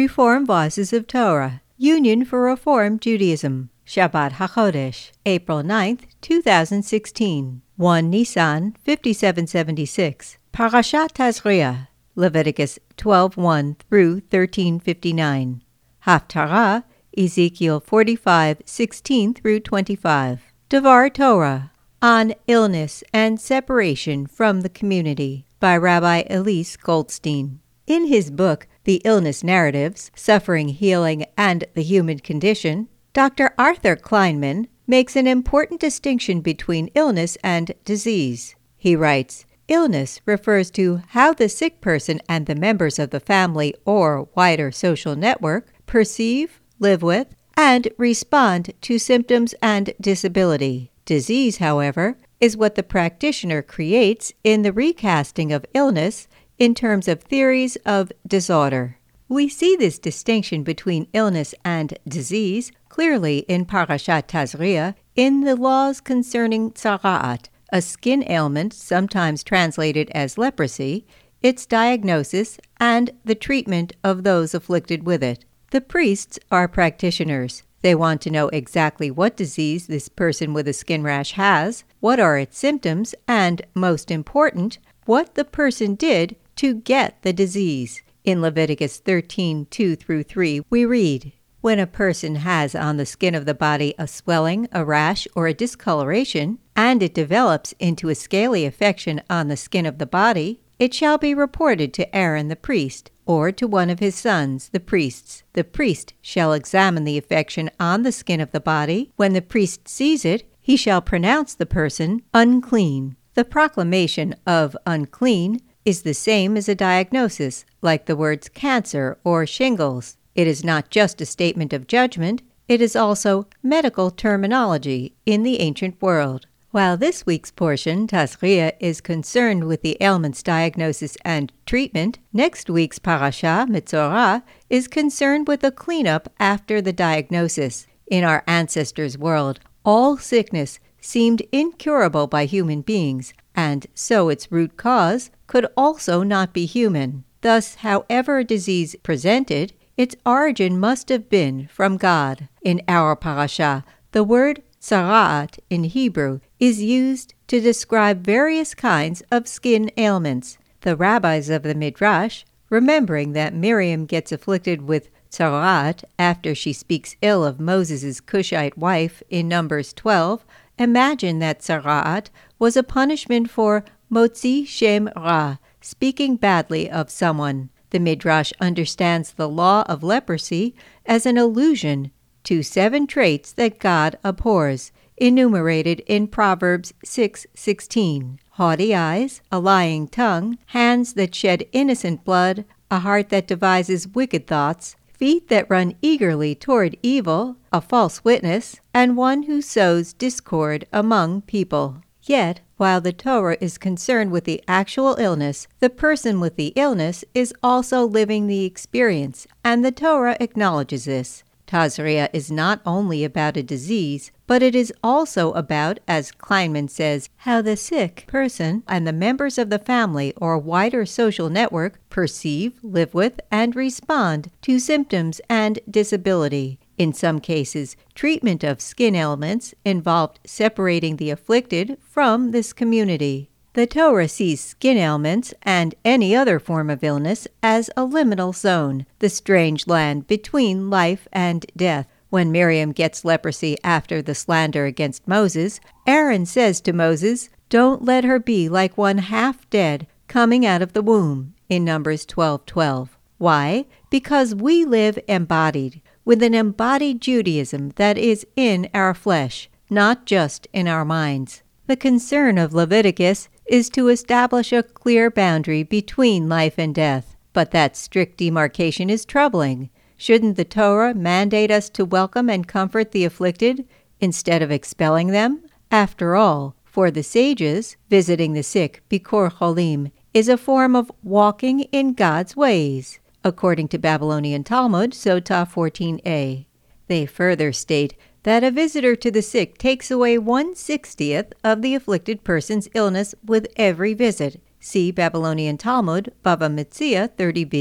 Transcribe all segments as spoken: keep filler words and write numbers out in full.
Reform Voices of Torah, Union for Reform Judaism, Shabbat HaChodesh, April ninth, two thousand sixteen, one Nisan, fifty-seven seventy-six, Parashat Tazria, Leviticus twelve one through thirteen fifty-nine, Haftarah, Ezekiel forty-five sixteen through twenty-five, Devar Torah, on Illness and Separation from the Community, by Rabbi Elise Goldstein. In his book, The Illness Narratives, Suffering, Healing, and the Human Condition, Doctor Arthur Kleinman makes an important distinction between illness and disease. He writes, "Illness refers to how the sick person and the members of the family or wider social network perceive, live with, and respond to symptoms and disability. Disease, however, is what the practitioner creates in the recasting of illness in terms of theories of disorder." We see this distinction between illness and disease clearly in Parashat Tazria in the laws concerning tzara'at, a skin ailment sometimes translated as leprosy, its diagnosis, and the treatment of those afflicted with it. The priests are practitioners. They want to know exactly what disease this person with a skin rash has, what are its symptoms, and, most important, what the person did to get the disease. In Leviticus thirteen two through three, we read, "When a person has on the skin of the body a swelling, a rash, or a discoloration, and it develops into a scaly affection on the skin of the body, it shall be reported to Aaron the priest, or to one of his sons, the priests. The priest shall examine the affection on the skin of the body. When the priest sees it, he shall pronounce the person unclean." The proclamation of unclean is the same as a diagnosis, like the words cancer or shingles. It is not just a statement of judgment, it is also medical terminology in the ancient world. While this week's portion, Tazria, is concerned with the ailment's diagnosis and treatment, next week's parasha, Metzorah, is concerned with the cleanup after the diagnosis. In our ancestors' world, all sickness seemed incurable by human beings, and so its root cause could also not be human. Thus, however a disease presented, its origin must have been from God. In our parasha, the word tzara'at in Hebrew is used to describe various kinds of skin ailments. The rabbis of the Midrash, remembering that Miriam gets afflicted with tzara'at after she speaks ill of Moses' Cushite wife in Numbers twelve, imagine that tzara'at was a punishment for motzi shem ra, speaking badly of someone. The Midrash understands the law of leprosy as an allusion to seven traits that God abhors, enumerated in Proverbs six sixteen: haughty eyes, a lying tongue, hands that shed innocent blood, a heart that devises wicked thoughts, feet that run eagerly toward evil, a false witness, and one who sows discord among people. Yet, while the Torah is concerned with the actual illness, the person with the illness is also living the experience, and the Torah acknowledges this. Tazria is not only about a disease, but it is also about, as Kleinman says, how the sick person and the members of the family or wider social network perceive, live with, and respond to symptoms and disability. In some cases, treatment of skin ailments involved separating the afflicted from this community. The Torah sees skin ailments and any other form of illness as a liminal zone, the strange land between life and death. When Miriam gets leprosy after the slander against Moses, Aaron says to Moses, "Don't let her be like one half dead coming out of the womb," in Numbers twelve twelve. Why? Because we live embodied, with an embodied Judaism that is in our flesh, not just in our minds. The concern of Leviticus is to establish a clear boundary between life and death. But that strict demarcation is troubling. Shouldn't the Torah mandate us to welcome and comfort the afflicted instead of expelling them? After all, for the sages, visiting the sick, Bikor Cholim, is a form of walking in God's ways, according to Babylonian Talmud, Sotah fourteen a. They further state that a visitor to the sick takes away one-sixtieth of the afflicted person's illness with every visit. See Babylonian Talmud, Bava Metzia thirty b.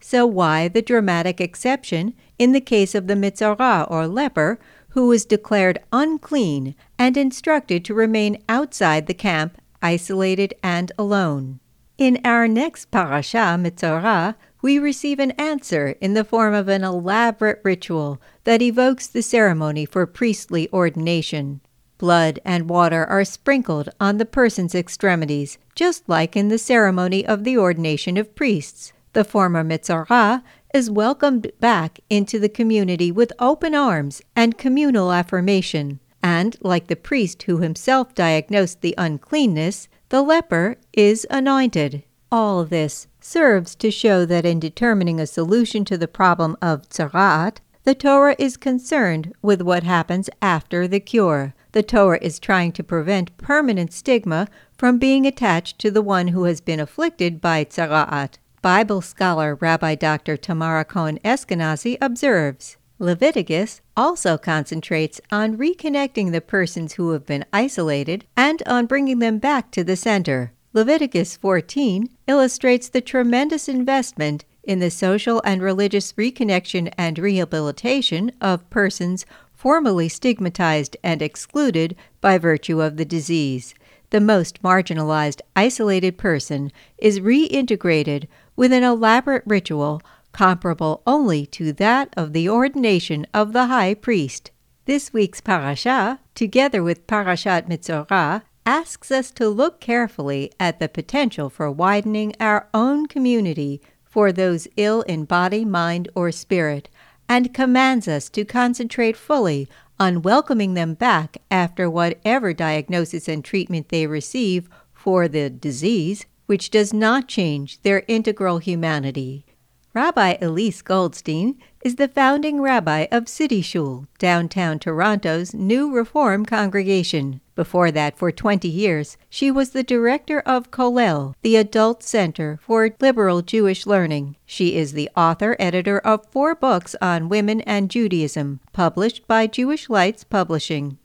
So why the dramatic exception in the case of the Metzora or leper, who was declared unclean and instructed to remain outside the camp, isolated and alone? In our next parasha, Metzora, we receive an answer in the form of an elaborate ritual that evokes the ceremony for priestly ordination. Blood and water are sprinkled on the person's extremities, just like in the ceremony of the ordination of priests. The former Metzora is welcomed back into the community with open arms and communal affirmation, and, like the priest who himself diagnosed the uncleanness, the leper is anointed. All of this serves to show that in determining a solution to the problem of tzara'at, the Torah is concerned with what happens after the cure. The Torah is trying to prevent permanent stigma from being attached to the one who has been afflicted by tzara'at. Bible scholar Rabbi Doctor Tamara Cohen Eskenazi observes, Leviticus also concentrates on reconnecting the persons who have been isolated and on bringing them back to the center. Leviticus fourteen illustrates the tremendous investment in the social and religious reconnection and rehabilitation of persons formerly stigmatized and excluded by virtue of the disease. The most marginalized, isolated person is reintegrated with an elaborate ritual comparable only to that of the ordination of the high priest. This week's parasha, together with Parashat Metzora, asks us to look carefully at the potential for widening our own community for those ill in body, mind, or spirit, and commands us to concentrate fully on welcoming them back after whatever diagnosis and treatment they receive for the disease, which does not change their integral humanity. Rabbi Elise Goldstein is the founding rabbi of City Shul, downtown Toronto's new Reform congregation. Before that, for twenty years, she was the director of Kollel, the Adult Center for Liberal Jewish Learning. She is the author-editor of four books on women and Judaism, published by Jewish Lights Publishing.